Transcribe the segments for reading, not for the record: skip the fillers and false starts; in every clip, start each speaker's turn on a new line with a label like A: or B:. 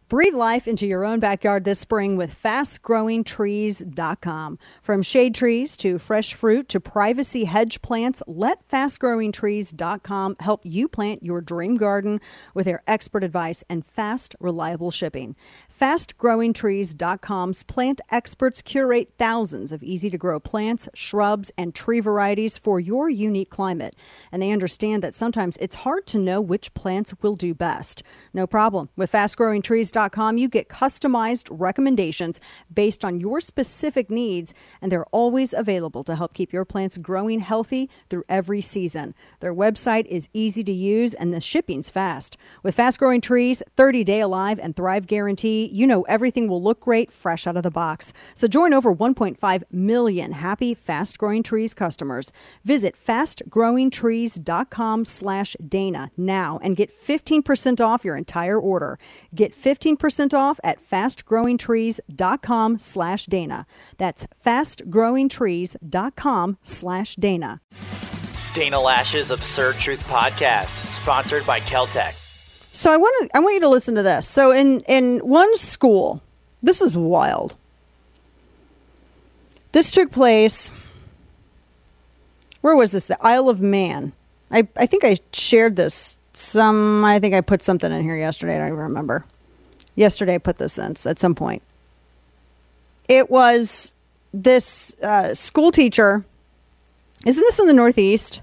A: Breathe life into your own backyard this spring with FastGrowingTrees.com. From shade trees to fresh fruit to privacy hedge plants, let FastGrowingTrees.com help you plant your dream garden with their expert advice and fast, reliable shipping. FastGrowingTrees.com's plant experts curate thousands of easy-to-grow plants, shrubs, and tree varieties for your unique climate. And they understand that sometimes it's hard to know which plants will do best. No problem. With FastGrowingTrees.com, you get customized recommendations based on your specific needs, and they're always available to help keep your plants growing healthy through every season. Their website is easy to use, and the shipping's fast. With Fast Growing Trees, 30-day Alive and Thrive Guarantee, you know everything will look great fresh out of the box. So join over 1.5 million happy Fast Growing Trees customers. Visit fastgrowingtrees.com/Dana now and get 15% off your entire order. Get 15% off at fastgrowingtrees.com/Dana. That's fastgrowingtrees.com/Dana.
B: Dana Loesch's Absurd Truth Podcast, sponsored by Keltec.
A: So I want you to listen to this. So in one school, this is wild. This took place, where was this? The Isle of Man. I think I shared this. I think I put something in here yesterday. I don't even remember. Yesterday I put this in at some point. It was this school teacher. Isn't this in the Northeast?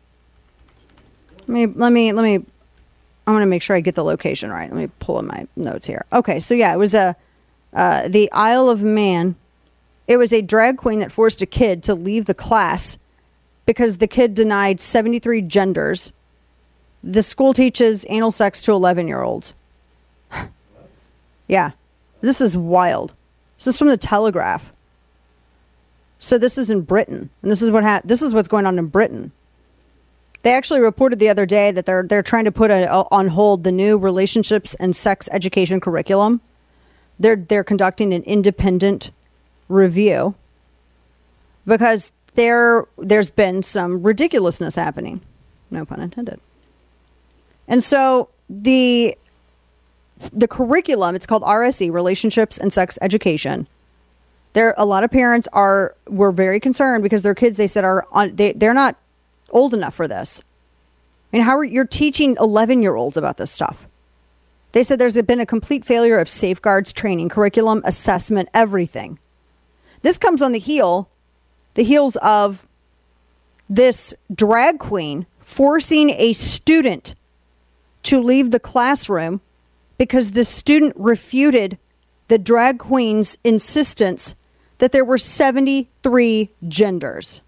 A: Let me. I'm going to make sure I get the location right. Let me pull up my notes here. Okay, so yeah, it was the Isle of Man. It was a drag queen that forced a kid to leave the class because the kid denied 73 genders. The school teaches anal sex to 11-year-olds. Yeah, this is wild. This is from the Telegraph. So this is in Britain, and this is what's going on in Britain. They actually reported the other day that they're trying to put on hold the new relationships and sex education curriculum. They're conducting an independent review because there's been some ridiculousness happening. No pun intended. And so the curriculum, it's called RSE, Relationships and Sex Education. A lot of parents were very concerned because their kids, they said, they're not old enough for this. I mean, you're teaching 11-year-olds about this stuff? They said there's been a complete failure of safeguards, training, curriculum, assessment, everything. This comes on the heels of this drag queen forcing a student to leave the classroom because the student refuted the drag queen's insistence that there were 73 genders.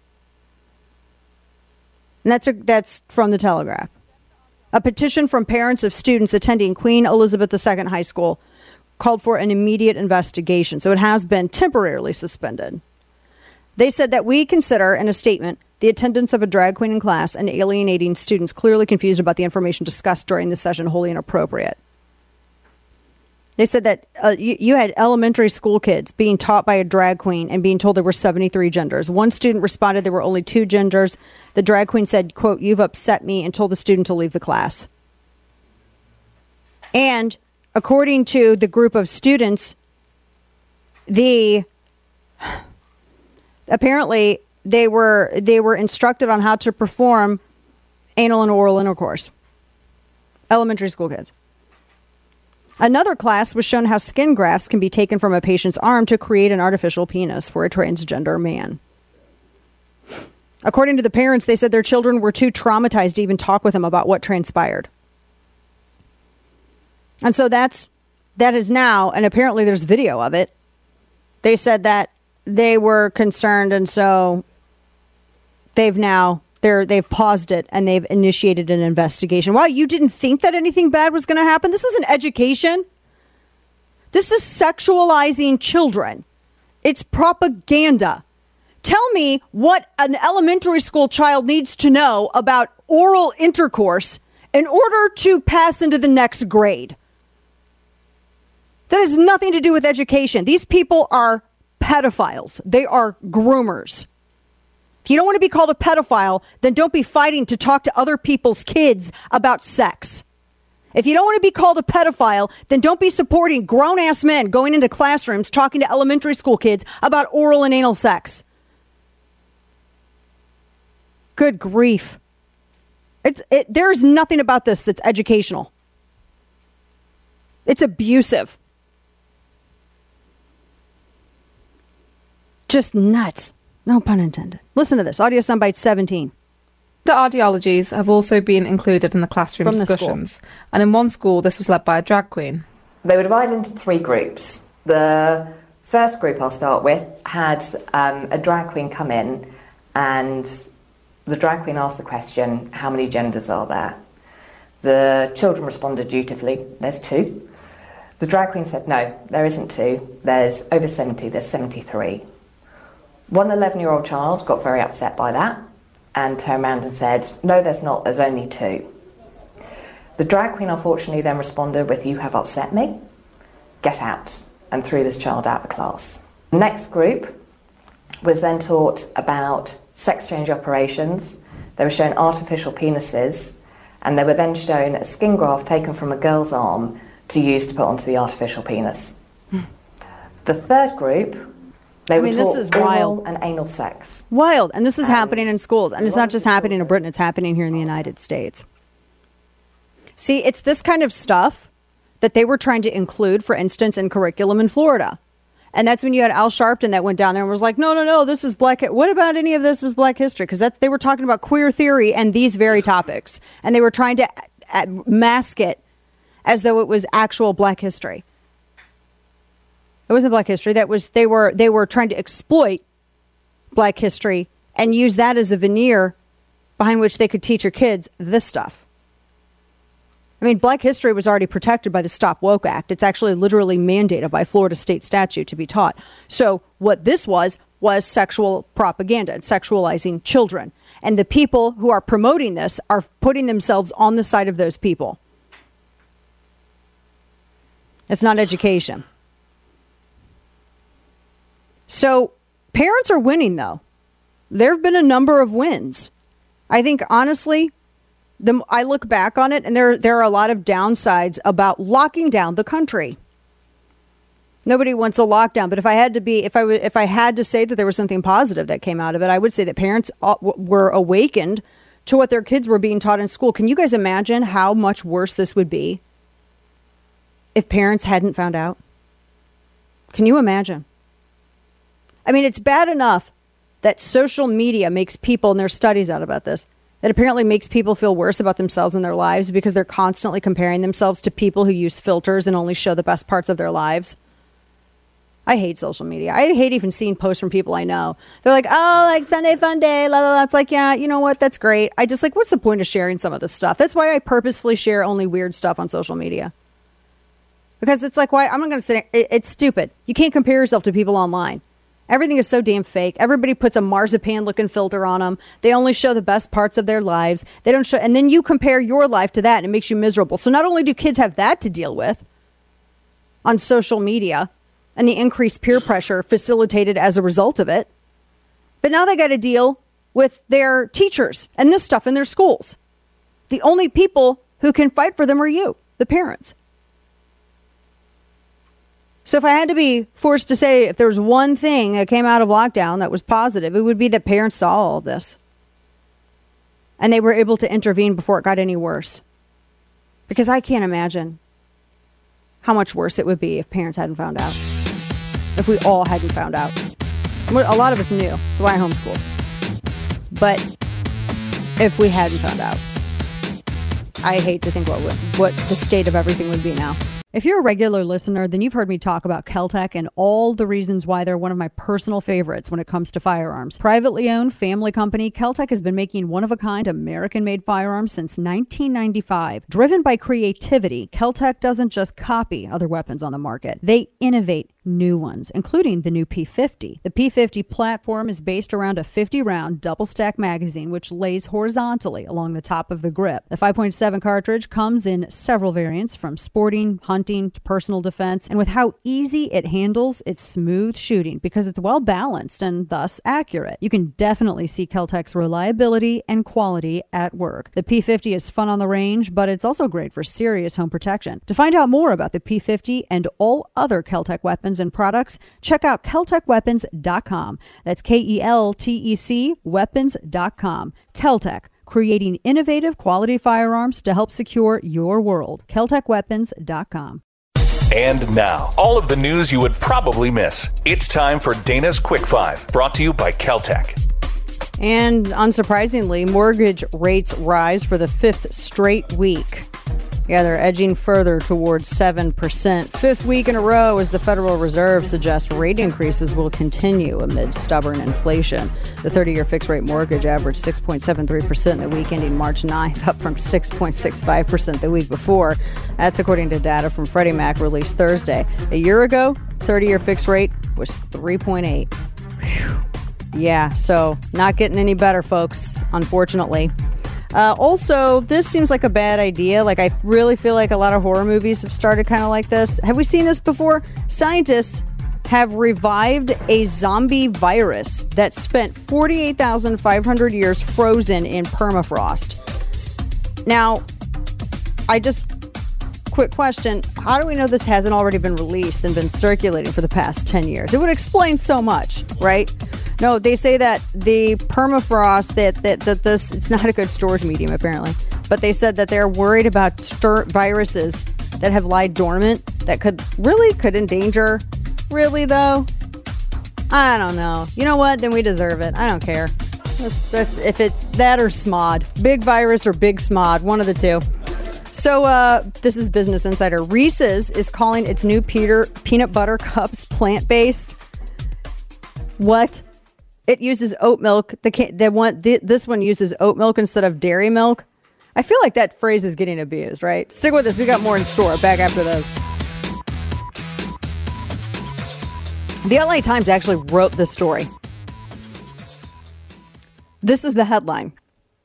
A: And that's from the Telegraph. A petition from parents of students attending Queen Elizabeth II High School called for an immediate investigation. So it has been temporarily suspended. They said that we consider, in a statement, the attendance of a drag queen in class and alienating students clearly confused about the information discussed during the session wholly inappropriate. They said that you had elementary school kids being taught by a drag queen and being told there were 73 genders. One student responded there were only 2 genders. The drag queen said, quote, "You've upset me," and told the student to leave the class. And according to the group of students, apparently they were instructed on how to perform anal and oral intercourse. Elementary school kids. Another class was shown how skin grafts can be taken from a patient's arm to create an artificial penis for a transgender man. According to the parents, they said their children were too traumatized to even talk with them about what transpired. And so that is now, and apparently there's video of it. They said that they were concerned, and so they've paused it and they've initiated an investigation. Wow, you didn't think that anything bad was going to happen? This isn't education. This is sexualizing children. It's propaganda. Tell me what an elementary school child needs to know about oral intercourse in order to pass into the next grade. That has nothing to do with education. These people are pedophiles. They are groomers. If you don't want to be called a pedophile, then don't be fighting to talk to other people's kids about sex. If you don't want to be called a pedophile, then don't be supporting grown-ass men going into classrooms talking to elementary school kids about oral and anal sex. Good grief. There's nothing about this that's educational. It's abusive. Just nuts. No pun intended. Listen to this. Audio soundbite 17.
C: The ideologies have also been included in the classroom discussions. And in one school, this was led by a drag queen.
D: They were divided into 3 groups. The first group I'll start with had a drag queen come in, and the drag queen asked the question, how many genders are there? The children responded dutifully, there's 2. The drag queen said, no, there isn't 2. There's over 70, there's 73. One 11-year-old child got very upset by that and turned around and said, no, there's not, there's only 2. The drag queen unfortunately then responded with, you have upset me, get out, and threw this child out of the class. The next group was then taught about sex change operations. They were shown artificial penises, and they were then shown a skin graft taken from a girl's arm to use to put onto the artificial penis. The third group, they were taught oral and anal sex.
A: Wild. And this is happening in schools. And it's not just happening in Britain, it's happening here in the United States. See, it's this kind of stuff that they were trying to include, for instance, in curriculum in Florida. And that's when you had Al Sharpton that went down there and was like, no, this is black. What about any of this was black history? Because they were talking about queer theory and these very topics. And they were trying to mask it as though it was actual black history. It wasn't black history. They were trying to exploit black history and use that as a veneer behind which they could teach your kids this stuff. I mean, black history was already protected by the Stop Woke Act. It's actually literally mandated by Florida state statute to be taught. So what this was sexual propaganda and sexualizing children. And the people who are promoting this are putting themselves on the side of those people. It's not education. So parents are winning, though. There have been a number of wins. I think, honestly, I look back on it, and there are a lot of downsides about locking down the country. Nobody wants a lockdown, but if I had to say that there was something positive that came out of it, I would say that parents were awakened to what their kids were being taught in school. Can you guys imagine how much worse this would be if parents hadn't found out? Can you imagine? I mean, it's bad enough that social media makes people, and there's studies out about this, that apparently makes people feel worse about themselves and their lives because they're constantly comparing themselves to people who use filters and only show the best parts of their lives. I hate social media. I hate even seeing posts from people I know. They're like, oh, like Sunday fun day, la la la. It's like, yeah, you know what? That's great. I just like, what's the point of sharing some of this stuff? That's why I purposefully share only weird stuff on social media. Because it's like, why? I'm not going to say it's stupid. You can't compare yourself to people online. Everything is so damn fake. Everybody puts a marzipan looking filter on them. They only show the best parts of their lives. They don't show, and then you compare your life to that and it makes you miserable. So not only do kids have that to deal with on social media and the increased peer pressure facilitated as a result of it, but now they got to deal with their teachers and this stuff in their schools. The only people who can fight for them are you, the parents. So if I had to be forced to say if there was one thing that came out of lockdown that was positive, it would be that parents saw all of this. And they were able to intervene before it got any worse. Because I can't imagine how much worse it would be if parents hadn't found out. If we all hadn't found out. A lot of us knew. That's why I homeschooled. But if we hadn't found out, I hate to think what the state of everything would be now. If you're a regular listener, then you've heard me talk about Keltec and all the reasons why they're one of my personal favorites when it comes to firearms. Privately owned family company, Keltec has been making one-of-a-kind American-made firearms since 1995. Driven by creativity, Keltec doesn't just copy other weapons on the market. They innovate new ones, including the new P50. The P50 platform is based around a 50-round double-stack magazine, which lays horizontally along the top of the grip. The 5.7 cartridge comes in several variants, from sporting, hunting, to personal defense, and with how easy it handles, it's smooth shooting because it's well-balanced and thus accurate. You can definitely see Kel-Tec's reliability and quality at work. The P50 is fun on the range, but it's also great for serious home protection. To find out more about the P50 and all other Kel-Tec weapons and products, check out KelTecWeapons.com. That's KELTEC weapons.com. Kel-Tec, creating innovative quality firearms to help secure your world. KelTecWeapons.com.
E: And now, all of the news you would probably miss. It's time for Dana's Quick Five, brought to you by Kel-Tec.
A: And unsurprisingly, mortgage rates rise for the fifth straight week. Yeah, they're edging further towards 7%. Fifth week in a row as the Federal Reserve suggests rate increases will continue amid stubborn inflation. The 30-year fixed-rate mortgage averaged 6.73% the week ending March 9th, up from 6.65% the week before. That's according to data from Freddie Mac released Thursday. A year ago, 30-year fixed rate was 3.8. Yeah, so not getting any better, folks, unfortunately. Also, this seems like a bad idea. Like, I really feel like a lot of horror movies have started kind of like this. Have we seen this before? Scientists have revived a zombie virus that spent 48,500 years frozen in permafrost. Now, quick question. How do we know this hasn't already been released and been circulating for the past 10 years? It would explain so much, right? No, they say that the permafrost, that this, it's not a good storage medium, apparently. But they said that they're worried about viruses that have lied dormant that could endanger. Really, though? I don't know. You know what? Then we deserve it. I don't care. That's if it's that or SMOD. Big virus or big SMOD. One of the two. So this is Business Insider. Reese's is calling its new peanut butter cups plant-based. What? It uses oat milk. This one uses oat milk instead of dairy milk. I feel like that phrase is getting abused, right? Stick with us. We got more in store. Back after this. The LA Times actually wrote this story. This is the headline.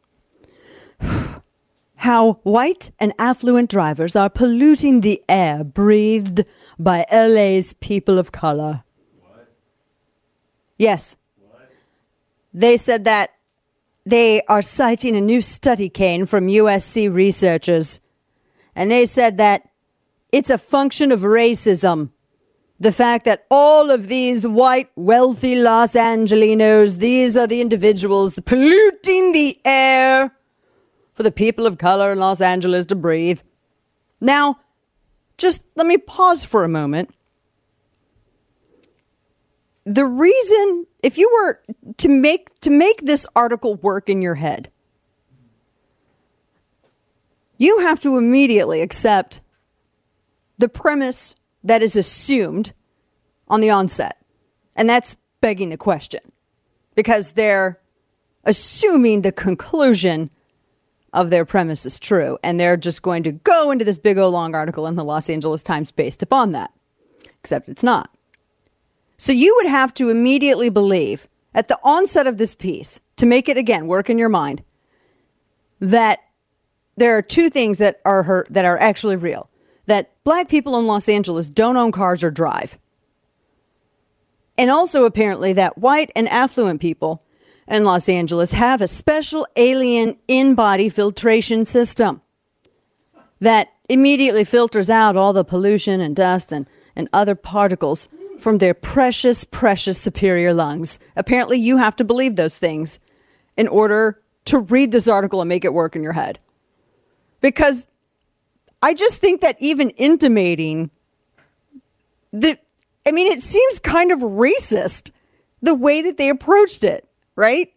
A: How white and affluent drivers are polluting the air breathed by LA's people of color. What? Yes. What? They said that they are citing a new study, Kane, from USC researchers. And they said that it's a function of racism. The fact that all of these white, wealthy Los Angelinos, these are the individuals polluting the air for the people of color in Los Angeles to breathe. Now, just let me pause for a moment. The reason, if you were to make this article work in your head, you have to immediately accept the premise that is assumed on the onset. And that's begging the question. Because they're assuming the conclusion of their premise is true. And they're just going to go into this big old long article in the Los Angeles Times based upon that. Except it's not. So you would have to immediately believe at the onset of this piece, to make it again work in your mind, that there are two things that are actually real. That black people in Los Angeles don't own cars or drive. And also apparently that white and affluent people in Los Angeles have a special alien in-body filtration system that immediately filters out all the pollution and dust and other particles from their precious, precious superior lungs. Apparently you have to believe those things in order to read this article and make it work in your head. Because I just think that even intimating it seems kind of racist the way that they approached it, right?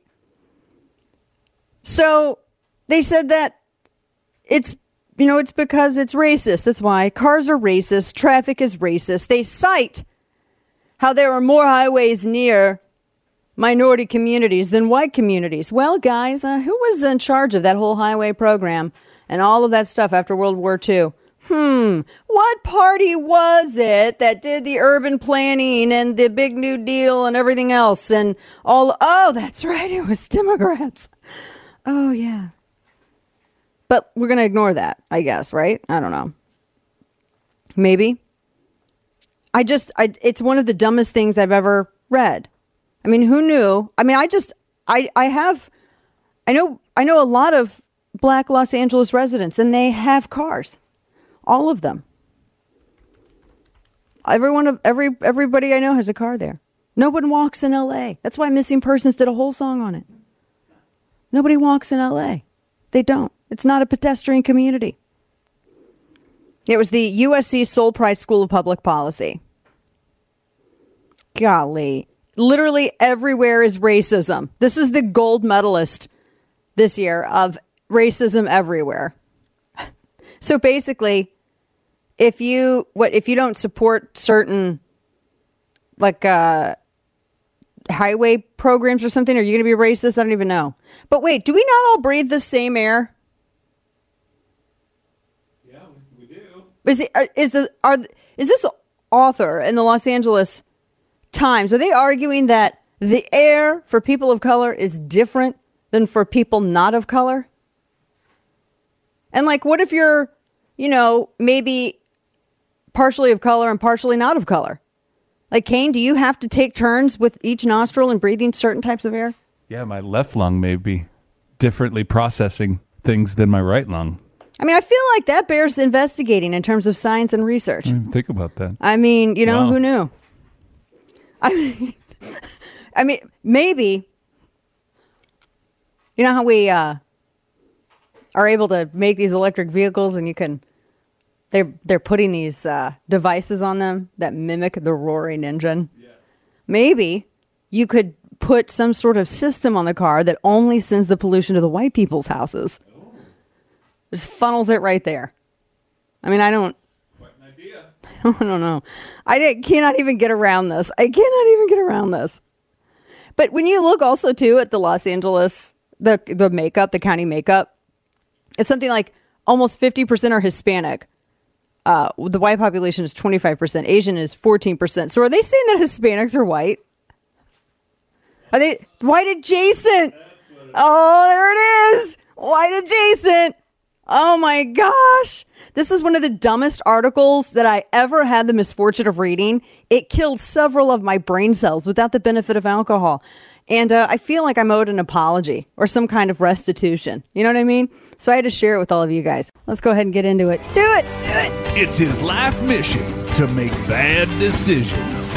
A: So they said that it's because it's racist. That's why cars are racist. Traffic is racist. They cite how there are more highways near minority communities than white communities. Well, guys, who was in charge of that whole highway program and all of that stuff after World War II? what party was it that did the urban planning and the big New Deal and everything else and all? Oh, that's right. It was Democrats. Oh, yeah. But we're going to ignore that, I guess, right? I don't know. Maybe. It's one of the dumbest things I've ever read. I mean, who knew? I mean, I know a lot of Black Los Angeles residents, and they have cars. All of them. Everybody I know has a car there. No one walks in LA. That's why Missing Persons did a whole song on it. Nobody walks in LA. They don't. It's not a pedestrian community. It was the USC Sol Price School of Public Policy. Golly. Literally everywhere is racism. This is the gold medalist this year of racism everywhere. So basically, if you don't support certain highway programs or something, are you going to be racist? I don't even know. But wait, do we not all breathe the same air?
F: Yeah, we do.
A: Is this author in the Los Angeles Times, are they arguing that the air for people of color is different than for people not of color? And what if you're, maybe partially of color and partially not of color? Kane, do you have to take turns with each nostril and breathing certain types of air?
F: Yeah, my left lung may be differently processing things than my right lung.
A: I mean, I feel like that bears investigating in terms of science and research.
F: Think about that.
A: I mean,
F: Wow.
A: Who knew? I mean, maybe, how we are able to make these electric vehicles and they're putting these devices on them that mimic the roaring engine. Yes. Maybe you could put some sort of system on the car that only sends the pollution to the white people's houses. Oh. Just funnels it right there. I mean, I don't. I don't know. I cannot even get around this. But when you look also, too, at the Los Angeles, the makeup, the county makeup, it's something like almost 50% are Hispanic. The white population is 25%. Asian is 14%. So are they saying that Hispanics are white? Are they white adjacent? Oh, there it is. White adjacent. Oh, my gosh. This is one of the dumbest articles that I ever had the misfortune of reading. It killed several of my brain cells without the benefit of alcohol. And I feel like I'm owed an apology or some kind of restitution. You know what I mean? So I had to share it with all of you guys. Let's go ahead and get into it. Do it.
G: It's his life mission to make bad decisions.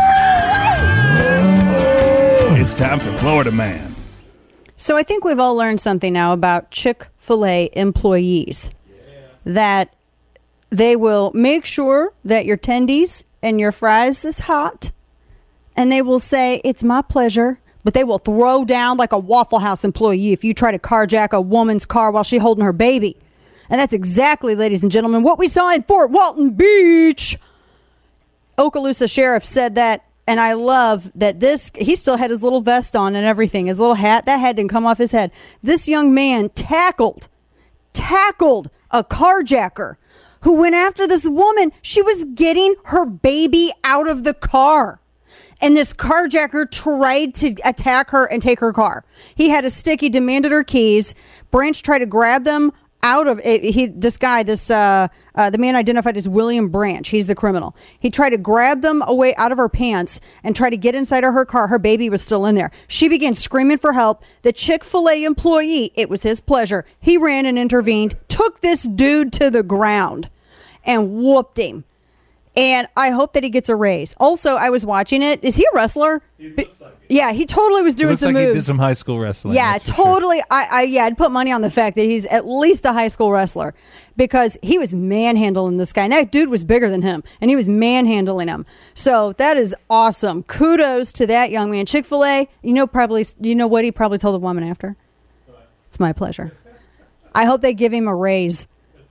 G: It's time for Florida Man.
A: So I think we've all learned something now about Chick-fil-A employees. That they will make sure that your tendies and your fries is hot. And they will say, it's my pleasure. But they will throw down like a Waffle House employee if you try to carjack a woman's car while she's holding her baby. And that's exactly, ladies and gentlemen, what we saw in Fort Walton Beach. Okaloosa Sheriff said that. And I love that he still had his little vest on and everything. His little hat, that hat didn't come off his head. This young man tackled a carjacker who went after this woman. She was getting her baby out of the car. And this carjacker tried to attack her and take her car. He had a stick. He demanded her keys. Branch tried to grab them out of it. The man identified as William Branch. He's the criminal. He tried to grab them away out of her pants and try to get inside of her car. Her baby was still in there. She began screaming for help. The Chick-fil-A employee, it was his pleasure. He ran and intervened, took this dude to the ground and whooped him. And I hope that he gets a raise. Also, I was watching it. Is he a wrestler?
F: He looks like it.
A: Yeah, he totally was doing some moves.
F: He did some high school wrestling.
A: Yeah, totally. Sure. I'd put money on the fact that he's at least a high school wrestler because he was manhandling this guy. And that dude was bigger than him, and he was manhandling him. So that is awesome. Kudos to that young man. Chick-fil-A, you know what he probably told the woman after? It's my pleasure. I hope they give him a raise.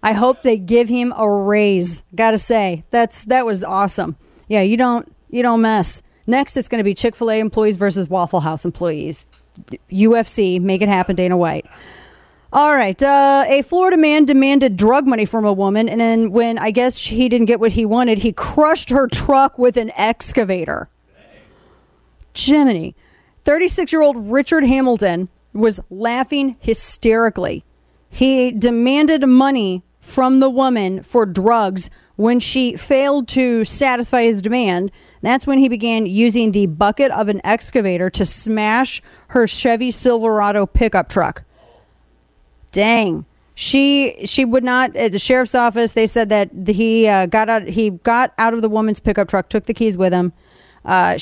A: Gotta say, that was awesome. Yeah, you don't mess. Next, it's going to be Chick-fil-A employees versus Waffle House employees. UFC, make it happen, Dana White. All right. A Florida man demanded drug money from a woman, and then when I guess he didn't get what he wanted, he crushed her truck with an excavator. Jiminy. 36-year-old Richard Hamilton was laughing hysterically. He demanded money from the woman for drugs. When she failed to satisfy his demand, that's when he began using the bucket of an excavator to smash her Chevy Silverado pickup truck. Dang. She would not. At the sheriff's office, they said that he got out of the woman's pickup truck, took the keys with him. Her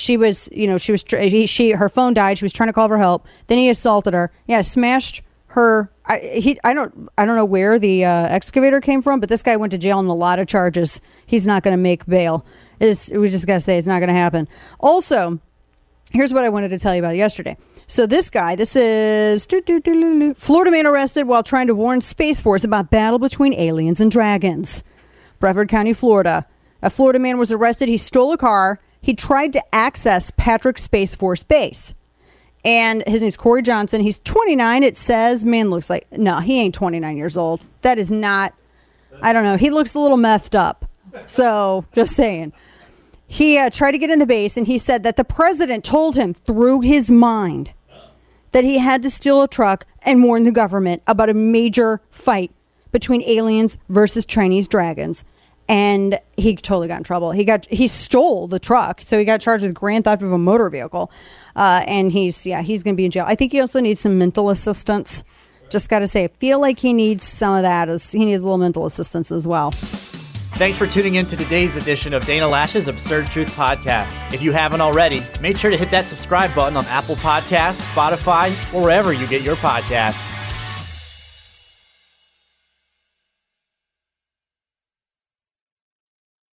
A: phone died. She was trying to call for help. Then he assaulted her. Yeah, smashed her. I don't know where the excavator came from, but this guy went to jail on a lot of charges. He's not going to make bail. We just got to say it's not going to happen. Also, here's what I wanted to tell you about yesterday. So this is Florida man arrested while trying to warn Space Force about battle between aliens and dragons. Brevard County, Florida. A Florida man was arrested. He stole a car. He tried to access Patrick Space Force Base. And his name's Corey Johnson. He's 29, it says. Man looks like... No, he ain't 29 years old. That is not... I don't know. He looks a little methed up. So, just saying. He tried to get in the base, and he said that the president told him through his mind that he had to steal a truck and warn the government about a major fight between aliens versus Chinese dragons. And he totally got in trouble. He stole the truck, so he got charged with grand theft of a motor vehicle. And he's going to be in jail. I think he also needs some mental assistance. Just got to say, I feel like he needs some of that. He needs a little mental assistance as well.
B: Thanks for tuning in to today's edition of Dana Lash's Absurd Truth Podcast. If you haven't already, make sure to hit that subscribe button on Apple Podcasts, Spotify, or wherever you get your podcasts.